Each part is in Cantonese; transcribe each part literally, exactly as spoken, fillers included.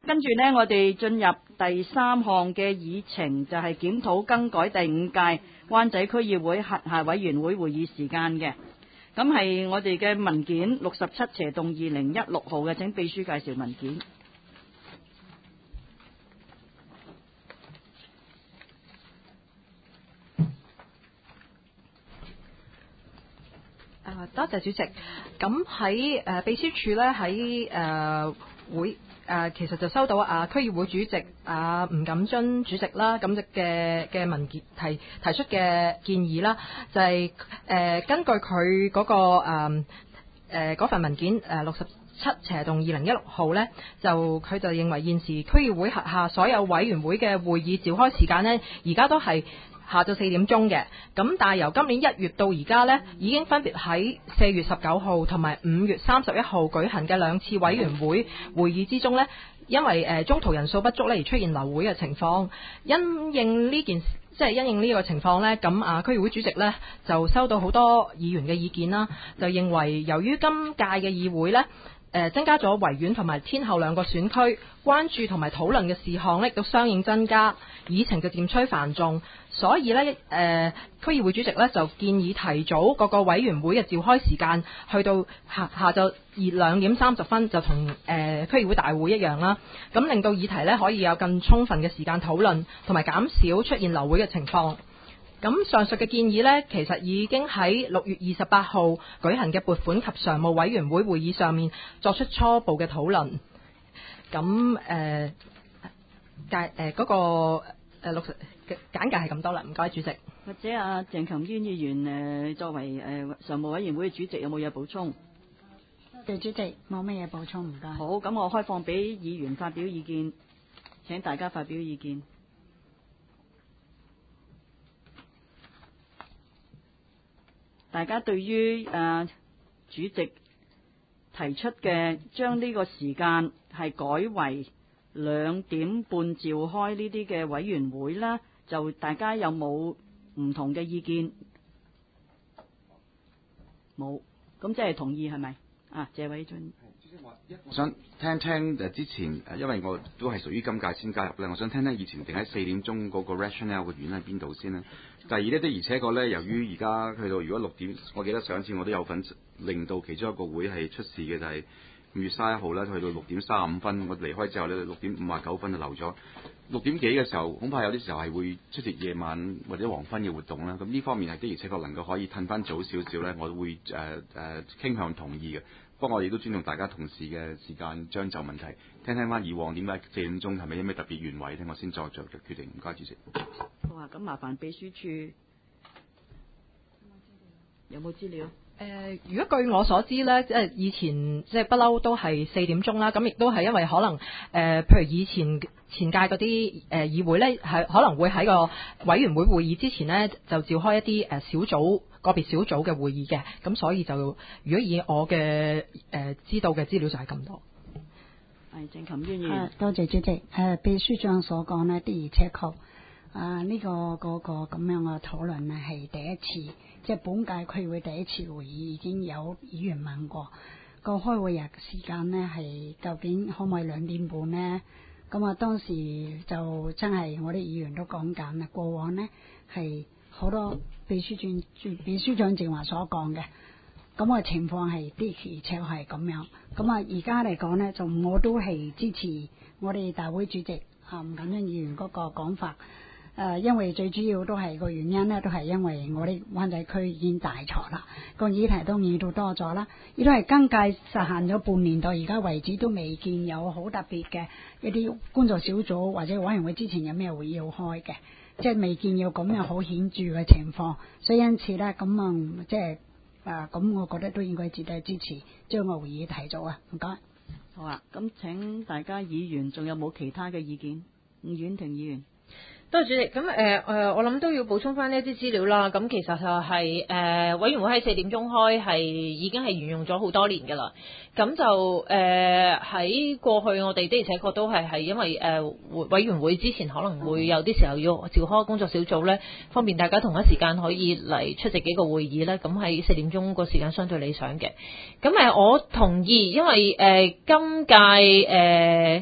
跟住呢，我哋進入第三項嘅議程，就係檢討更改第五屆灣仔區議會轄下委員會會議時間嘅。咁係我哋嘅文件六十七斜動二零一六號嘅，請秘書介紹文件。 誒，多謝主席。咁喺誒秘書處咧，喺誒會誒、呃、其實就收到啊區議會主席啊吳錦津主席啦，咁嘅嘅文件提提出嘅建議啦，就係、是、誒、呃、根據佢嗰、那個誒誒嗰份文件誒六十七斜動二零一六號咧，就佢就認為現時區議會轄下所有委員會嘅會議召開時間呢，而家都係下晝四點鐘嘅，咁但係由今年一月到而家呢，已經分別喺四月十九號同埋五月三十一號舉行嘅兩次委員會會議之中呢，因為誒中途人數不足呢而出現流會嘅情況。因應呢件即係因應呢個情況呢，咁啊區議會主席呢就收到好多議員嘅意見啦，就認為由於今屆嘅議會呢，誒增加咗維園同埋天后兩個選區，關注同埋討論嘅事項呢亦都相應增加，議程就漸趨繁重，所以呢，誒、呃、區議會主席呢就建議提早各個委員會嘅召開時間，去到下下晝兩點三十分，就同誒、呃、區議會大會一樣啦。咁令到議題呢可以有更充分嘅時間討論，同埋減少出現流會嘅情況。咁上述嘅建議呢，其實已經喺六月二十八號舉行嘅撥款及常務委員會會議上面作出初步嘅討論。咁誒介誒嗰個誒六十嘅簡介係咁多啦，唔該主席。 或者阿鄭琴淵議員誒作為誒常務委員會嘅主席，有冇嘢補充？ 多謝主席，冇乜嘢補充，唔該。 好，咁我開放俾議員發表意見，請大家發表意見。大家對於誒、呃、主席提出嘅將呢個時間係改為兩點半召開呢啲嘅委員會啦，就大家有冇唔同嘅意見？冇，咁即係同意係咪？啊，謝偉俊。 我想聽聽誒之前誒，因為我都係屬於今屆先加入咧，我想聽聽以前定喺四點鐘嗰個 rationale 嘅原因喺邊度先呢？第二呢，的而且確咧，由於而家去到如果六點，我記得上一次我都有份令到其中一個會係出事嘅，就係五月三十一號咧，去到六點三十五分，我離開之後咧，六點五十九分就留咗。六點幾嘅時候，恐怕有啲時候係會出席夜晚或者黃昏嘅活動啦。咁呢方面係的而且確能夠可以褪翻早少少咧，我會誒誒傾向同意嘅。不過我哋都尊重大家同事嘅時間將就問題，聽聽翻以往點解四點鐘係咪有咩特別原委咧？我先再作決定。唔該，主席。 好啊，咁麻煩秘書處有冇資料？ 誒、呃，如果據我所知咧，即係以前即係不嬲都係四點鐘啦，咁亦都係因為可能誒、呃，譬如以前前屆嗰啲誒議會咧，係可能會喺個委員會會議之前呢，就召開一啲誒小組個別小組嘅會議嘅，咁所以就如果以我嘅誒、呃、知道嘅資料就係咁多。 係鄭琴淵議員。 多謝主席。誒、呃，秘書長所講呢，的而且確啊，呢、這個嗰、這個咁樣嘅討論呢係第一次。即係本屆區會第一次會議已經有議員問過個開會日時間呢係究竟可唔可以兩點半呢？咁啊當時就真係我啲議員都講緊啦，過往呢係好多秘書長秘書長正話所講嘅，咁嘅情況係的而且確係咁樣。咁啊而家嚟講呢，就我都係支持我哋大會主席啊吳錦津議員嗰個講法。誒、呃，因為最主要都係個原因呢，都係因為我哋灣仔區已經大咗啦，個議題都議到多咗啦，亦都係今屆實行咗半年到而家為止都未見有好特別嘅一啲工作小組或者委員會之前有咩會要開嘅，即係未見有咁樣好顯著嘅情況，所以因此呢，咁啊即係誒咁，我覺得都應該值得支持將個會議提早啊，唔該。 好啊，咁請大家議員仲有冇其他嘅意見？吳婉婷議員。 多謝主席，咁誒誒，我諗都要補充翻呢一啲資料啦。咁其實就係、是、誒、呃、委員會喺四點鐘開，係已經係沿用咗好多年㗎啦。咁就誒喺、呃、過去，我哋的而且確都係係因為誒、呃、委員會之前可能會有啲時候要召開工作小組咧，方便大家同一時間可以嚟出席幾個會議咧。咁喺四點鐘個時間相對理想嘅。咁誒，我同意，因為誒、呃、今屆誒。呃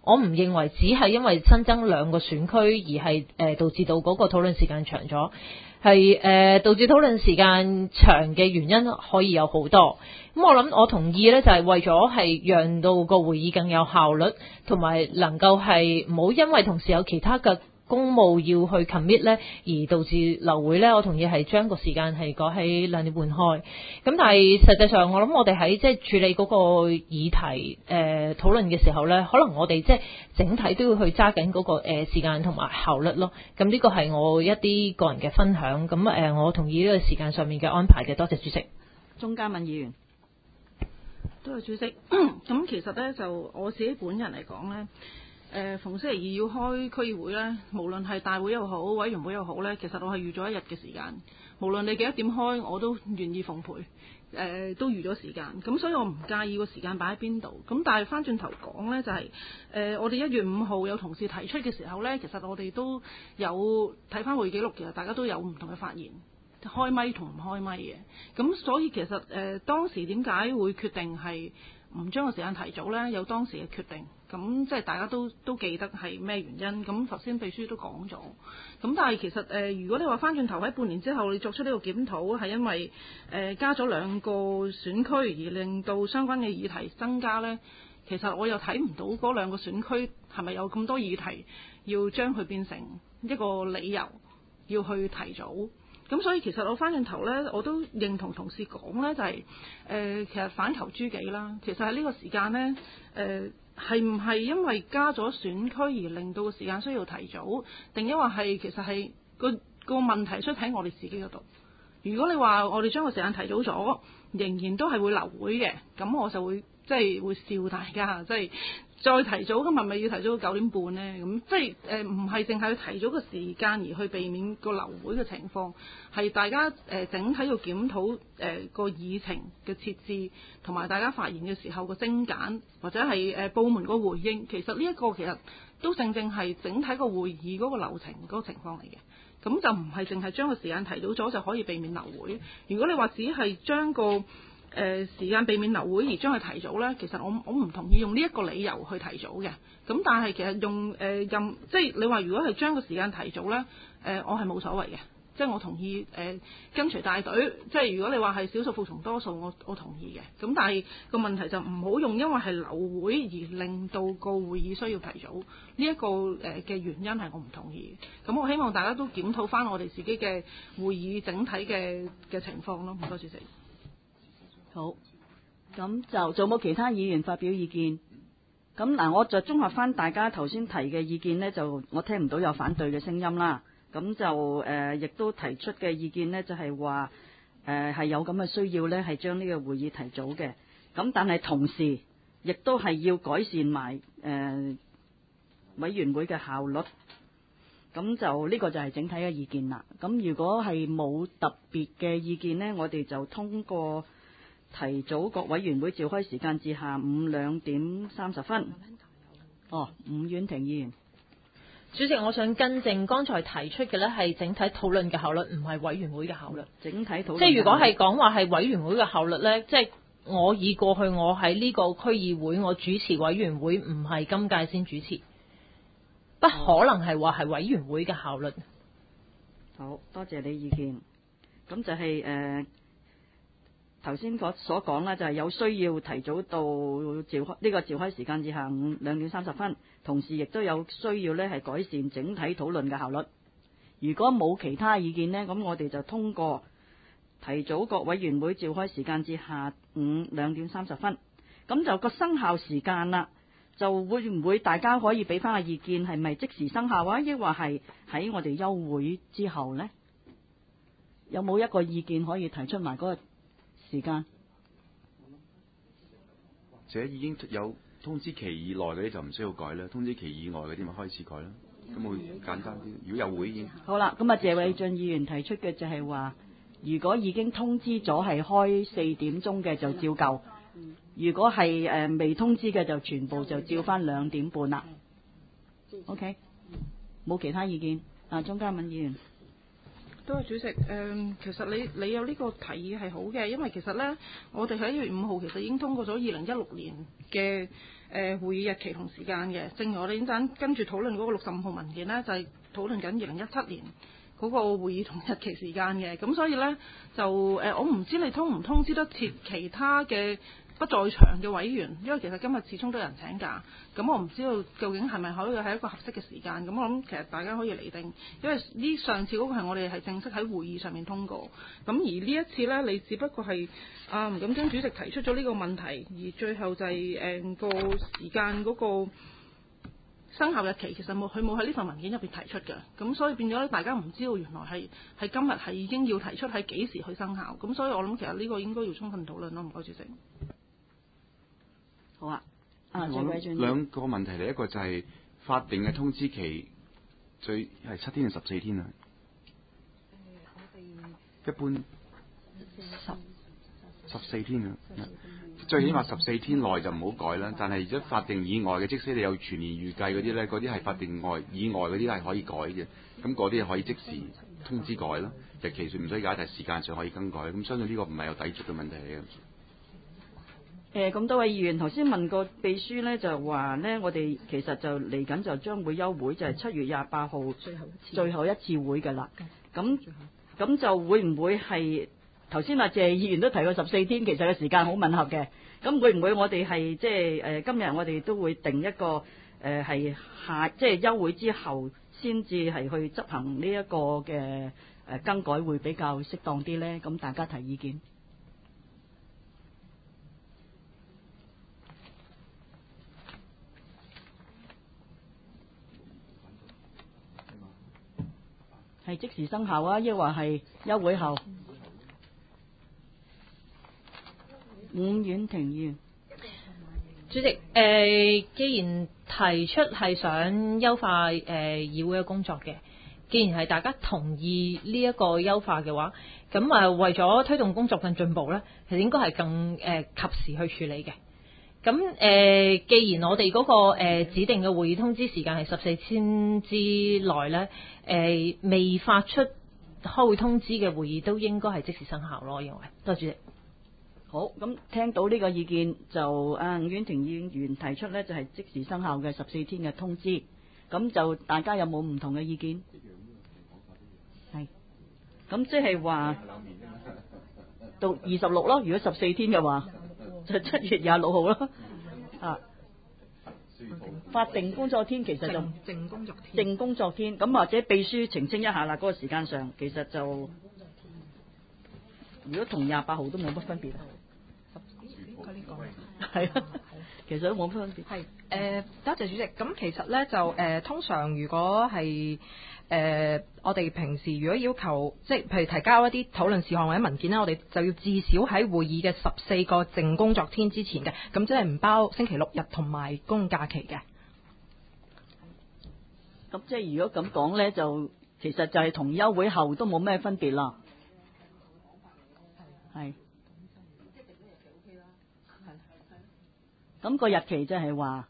我唔認為只係因為新增兩個選區而係誒、呃、導致到嗰個討論時間長咗，係誒、呃、導致討論時間長嘅原因可以有好多。咁我諗我同意呢，就係、是、為咗係讓到個會議更有效率，同埋能夠係唔好因為同時有其他嘅公務要去 commit 咧，而導致流會咧。我同意係將個時間係改喺兩點半開。咁但係實際上，我諗我哋喺即係處理嗰個議題誒討論嘅時候咧，可能我哋即係整體都要去揸緊嗰個誒時間同埋效率咯。咁呢個係我一啲個人嘅分享。咁誒，我同意呢個時間上面嘅安排嘅。多謝主席。 鍾嘉敏議員。 多謝主席。咁其實咧，就我自己本人嚟講咧。誒、呃，逢星期二要開區議會咧，無論係大會又好，委員會又好咧，其實我係預咗一日嘅時間。無論你幾多點開，我都願意奉陪。誒、呃，都預咗時間。咁所以我唔介意個時間擺喺邊度。咁但係翻轉頭講咧，就係、是、誒、呃，我哋一月五號有同事提出嘅時候咧，其實我哋都有睇翻會議記錄，其實大家都有唔同嘅發言，開咪同唔開咪嘅。咁所以其實誒、呃，當時點解會決定係唔將個時間提早咧？有當時嘅決定。咁即係大家都都記得係咩原因？咁頭先秘書都講咗。咁但係其實誒、呃，如果你話翻轉頭喺半年之後，你作出呢個檢討，係因為誒、呃、加咗兩個選區而令到相關嘅議題增加呢，其實我又睇唔到嗰兩個選區係咪有咁多議題要將佢變成一個理由要去提早。咁所以其實我翻轉頭呢，我都認同同事講呢，就係、是、誒、呃、其實反求諸己啦。其實喺呢個時間呢。誒、呃。係唔係因為加咗選區而令到個時間需要提早，定抑或係其實係個個問題出喺我哋自己嗰度？如果你話我哋將個時間提早咗，仍然都係會流會嘅，咁我就會即係會笑大家，即係再提早，咁係咪要提早到九點半呢？咁即係誒唔係淨係提早個時間而去避免個流會嘅情況，係大家誒、呃、整體要檢討誒個議程嘅設置，同埋大家發言嘅時候個精簡，或者係誒、呃、部門個回應。其實呢一個其實都正正係整體個會議嗰個流程嗰個情況嚟嘅。咁就唔係淨係將個時間提早咗就可以避免流會。如果你話只係將個誒、呃、時間避免流會而將佢提早呢，其實我我唔同意用呢一個理由去提早嘅。咁但係其實用誒任、呃、即係你話如果係將個時間提早呢，誒、呃、我係冇所謂嘅。即係我同意誒、呃、跟隨大隊，即係如果你話係少數服從多數，我我同意嘅。咁但係個問題就唔好用因為係流會而令到個會議需要提早呢一、這個誒嘅原因係我唔同意嘅。咁我希望大家都檢討翻我哋自己嘅會議整體嘅嘅情況咯。唔該主席。 好，咁就仲有冇其他議員發表意見？咁嗱，我就綜合翻大家頭先提嘅意見呢，就我聽唔到有反對嘅聲音啦。咁就誒，亦、呃、都提出嘅意見呢，就係話誒係有咁嘅需要呢，係將呢個會議提早嘅。咁但係同時，亦都係要改善埋誒、呃、委員會嘅效率。咁就呢、這個就係整體嘅意見啦。咁如果係冇特別嘅意見呢，我哋就通過提早各委員會召開時間至下午兩點三十分。哦，伍婉婷議員。 主席，我想更正剛才提出嘅呢係整體討論嘅效率，唔係委員會嘅效率。 整體討論， 即係如果係講話係委員會嘅效率呢，即係我以過去我喺呢個區議會我主持委員會，唔係今屆先主持，不可能係話係委員會嘅效率。 好多謝你意見。咁就係誒頭先所所講啦，就係有需要提早到召開呢個召開時間至下午兩點三十分，同時亦都有需要呢係改善整體討論嘅效率。如果冇其他意見呢，咁我哋就通過提早各委員會召開時間至下午兩點三十分。咁就個生效時間啦，就會唔會大家可以俾翻個意見，係咪即時生效啊？抑或係喺我哋休會之後呢？有冇一個意見可以提出埋嗰個時間？ 或者已經有通知期以內嗰啲就唔需要改啦，通知期以外嗰啲咪開始改啦，咁會簡單啲。如果有會已經好啦，咁啊謝偉俊議員提出嘅就係話，如果已經通知咗係開四點鐘嘅就照舊，如果係誒未通知嘅就全部就照翻兩點半啦。OK，冇其他意見。啊，鍾嘉敏議員。 多謝主席。誒、呃，其實你你有呢個提議係好嘅，因為其實呢，我哋喺一月五號其實已經通過咗二零一六年嘅誒、呃、會議日期同時間嘅。正如我哋陣間跟住討論嗰個六十五號文件呢，就係、是、討論緊二零一七年嗰個會議同日期時間嘅。咁所以呢，就誒、呃，我唔知你通唔通知得切其他嘅不在場嘅委員，因為其實今日始終都有人請假，咁我唔知道究竟係咪可以係一個合適嘅時間，咁我諗其實大家可以釐定，因為呢上次嗰個係我哋係正式喺會議上面通過，咁而呢一次呢，你只不過係啊吳錦章主席提出咗呢個問題，而最後就係、是、誒、呃、個時間嗰個生效日期其實冇佢冇喺呢份文件入邊提出嘅，咁所以變咗咧大家唔知道原來係係今日係已經要提出喺幾時去生效，咁所以我諗其實呢個應該要充分討論咯，唔該主席。 好啊，啊我兩個問題嚟，一個就係法定嘅通知期最係七天定十四天啊？一般十十四天啊，最起碼十四天內就唔好改啦。但係如果法定以外嘅，即使你有全年預計嗰啲咧，嗰啲係法定外以外嗰啲係可以改嘅。咁嗰啲係可以即時通知改啦，日期上唔使解，但係時間上可以更改。咁相信呢個唔係有抵觸嘅問題嚟嘅。 誒咁多位議員頭先問過秘書呢，就話呢，我哋其實就嚟緊就將會休會，就係、是、七月廿八號最後最後一次會㗎啦。咁咁就會唔會係頭先阿謝議員都提過十四天，其實嘅時間好吻合嘅。咁會唔會我哋係即係誒今日我哋都會定一個誒係、呃、下即係休會之後先至係去執行呢一個嘅誒更改會比較適當啲呢？咁大家提意見。係即時生效啊，抑或係休會後？伍婉婷議員， 主席，誒、呃，既然提出係想優化誒、呃、議會嘅工作嘅，既然係大家同意呢一個優化嘅話，咁啊、呃、為咗推動工作更進步咧，其實應該係更誒、呃、及時去處理嘅。咁誒、呃，既然我哋嗰、那個、呃、指定嘅會議通知時間係十四天之內咧，誒、呃、未發出開會通知嘅會議都應該係即時生效咯，我認為。多謝主席。 好，咁聽到呢個意見就啊伍婉婷議員提出呢，就係、是、即時生效嘅十四天嘅通知，咁就大家有冇唔同嘅意見？係，咁即係話到二十六咯，如果十四天嘅話。就七月廿六號咯，啊，法定工作天其實就正工作天， 正工作天，咁或者秘書澄清一下啦，嗰、那個時間上其實就如果同廿八號都冇乜分別，係啊，其實都冇乜分別。 係誒，多謝主席。咁其實咧就誒、呃，通常如果係。誒、呃，我哋平時如果要求，即係譬如提交一啲討論事項或者文件咧，我哋就要至少喺會議嘅十四個淨工作天之前嘅，咁即係唔包星期六日同埋公共假期嘅。 咁即係如果咁講咧，就其實就係同休會後都冇咩分別啦。係。咁個日期即係話。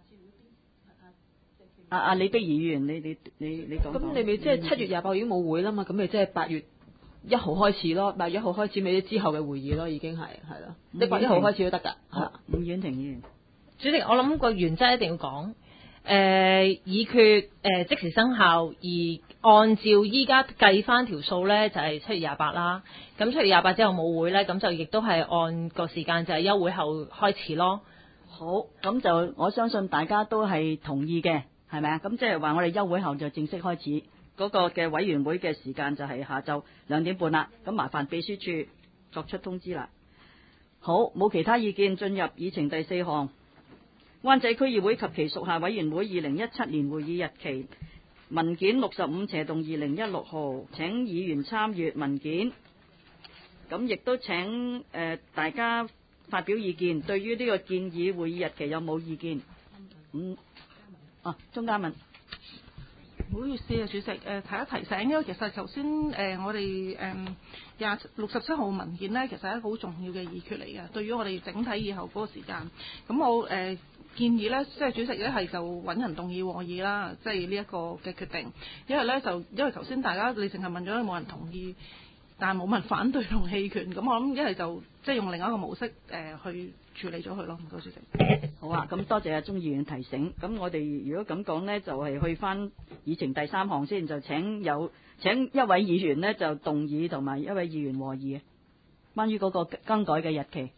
啊啊！李碧儀議員，你你你你講。 咁你咪即係七月廿八號已經冇會啦嘛，咁咪即係八月一號開始咯，八月一號開始咪之後嘅會議咯，已經係係咯，你八月一號開始都得㗎。 係。伍婉婷議員， 主席，我諗個原則一定要講，誒、呃、議決誒、呃、即時生效，而按照依家計翻條數咧，就係、是、七月廿八啦。咁七月廿八之後冇會咧，咁就亦都係按個時間就係休會後開始咯。 好，咁就我相信大家都係同意嘅。係咪啊？咁即係話我哋休會後就正式開始嗰個嘅委員會嘅時間就係下晝兩點半啦。咁麻煩秘書處作出通知啦。好，冇其他意見，進入議程第四項，灣仔區議會及其屬下委員會二零一七年會議日期文件六十五斜動二零一六號，請議員參閱文件。咁亦都請誒、呃、大家發表意見，對於呢個建議會議日期有冇意見？嗯。啊，鍾嘉敏， 唔好意思啊，主席，誒、呃、提一提醒，因為其實頭先誒我哋誒廿六十七號文件呢，其實係一個好重要嘅議決嚟嘅，對於我哋整體以後嗰個時間。咁我誒、呃、 建議咧，即係主席一係就揾人動議和議啦，即係呢一個嘅決定。因為咧就因為頭先大家你淨係問咗冇人同意，但係冇問反對同棄權，咁我諗一係就即係用另一個模式誒、呃、去處理咗佢咯。唔該，主席。 好啊，咁多謝阿鐘議員提醒。咁我哋如果咁講呢，就係、是、去翻議程第三項先，就請有請一位議員呢，就動議同埋一位議員和議，關於嗰個更改嘅日期。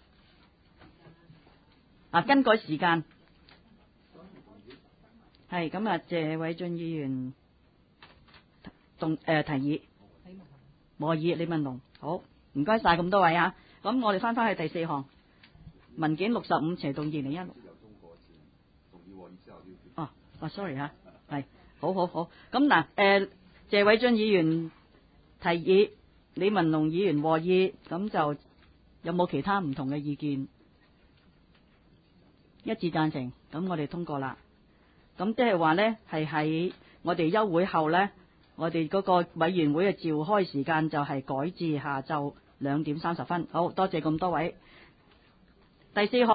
啊，更改時間。係咁啊，謝偉俊議員動誒、呃、提議和議，李文龍，好，唔該晒咁多位啊。咁我哋翻返去第四項文件六十五，斜動二零一六。哦，哦 ，sorry 嚇，係，好好好。咁嗱，誒、呃，謝偉俊議員提議，李文龍議員和議，咁就有冇其他唔同嘅意見？一致贊成，咁我哋通過啦。咁即係話呢，係喺我哋休會後呢，我哋嗰個委員會嘅召開時間就係改至下晝兩點三十分。好多謝咁多位。第四項。